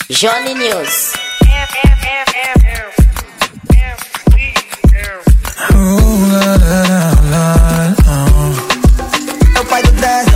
Johnny News. É o pai do dance.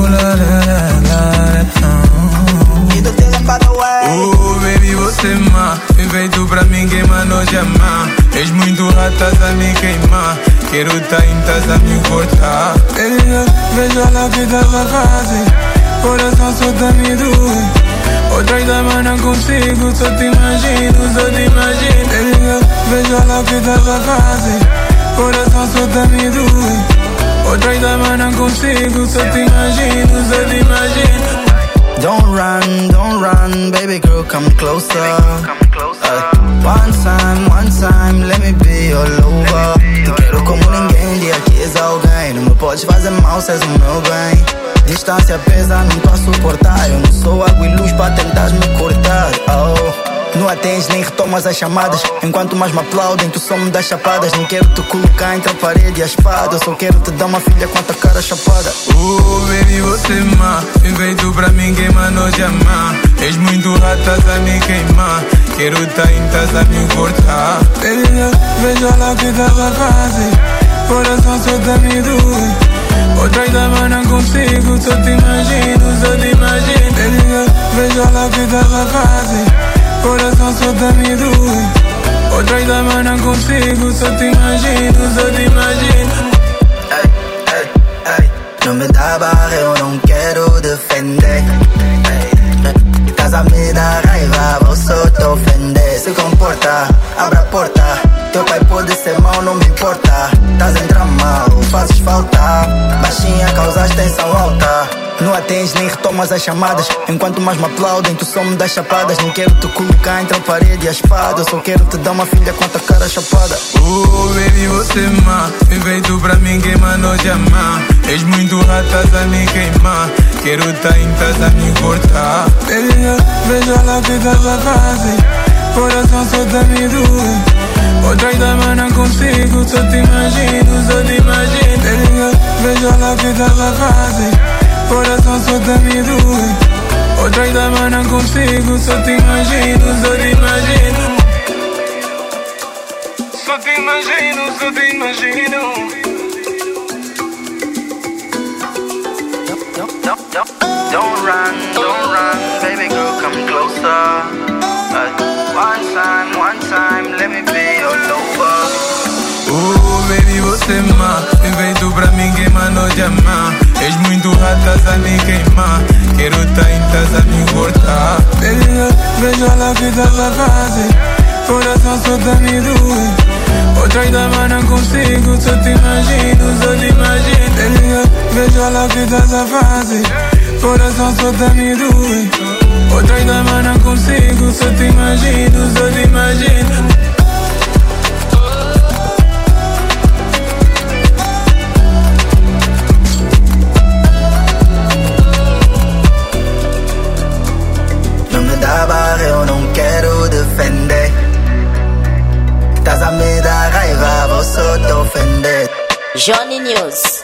E do teu lambada baby, você má. Vem feito pra mim, quem mano chamar. És muito ratas a me queimar. Quero tá em tas a me cortar. Veja lá que tava fácil. Coração só tá me doer. Outra da não consigo, só te imagino, só te imagino. Veja lá que tava fácil. Coração só tá me doer. Outra da não consigo, só te imagino, só te imagino. Don't run, baby girl, come closer. One time, let me be all over. Te quero como ninguém, dia que és alguém. Não me podes fazer mal, se és o meu bem. Distância pesa, não tô a suportar. Eu não sou água e luz pra tentar me cortar. Não atendes nem retomas as chamadas. Enquanto mais me aplaudem, tu só me das chapadas. Nem quero te colocar entre a parede e a espada. Eu só quero te dar uma filha com a tua cara chapada. Baby, você má. Vem feito pra mim, quem mano chamar. És muito ratas a me queimar. Quero tá em tas a me cortar. Veja lá que tava fácil. Coração só tá me doer. Outra dama não consigo, só te imagino, só te imagino. Veja lá que tava fácil. Coração só tá me doer. Outra dama não consigo, só te imagino, só te imagino. Não me dá barra, eu não quero defender. Estás a me dar raiva, vou só te ofender. Se comporta, abre a porta. Teu pai pode ser mau, não me importa. Estás em drama, fazes falta. Baixinha, causas tensão alta. Não atendes nem retomas as chamadas. Enquanto mais me aplaudem, tu só me das chapadas. Nem quero te colocar entre a parede e a espada. Eu só quero te dar uma filha com a tua cara chapada. Baby, você má. Vem feito pra mim, quem mano chamar. És muito ratas a me queimar. Quero tá em tas a me cortar. Veja lá que tava fácil. Coração só tá me doer. Outra dama não consigo, só te imagino, só te imagino. Veja lá que tava fácil. Coração só tá me doer. Outra dama não consigo, só te imagino, só te imagino. Só te imagino, só te imagino. Don't run, baby girl, come closer. One time, let me be all over. Baby, você má. Vem feito pra mim, quem mano chamar. És muito ratas a me queimar. Quero tá em tas a me cortar. Veja lá que tava fácil. Coração só tá me doer. Outra dama não consigo, só te imagino, só te imagino. Veja lá que tava fácil. Coração só tá me doer. Outra dama não consigo, só te imagino, só te imagino. Não me dá barra, eu não quero defender. Estás a me dar raiva, vou só te ofender. Johnny News.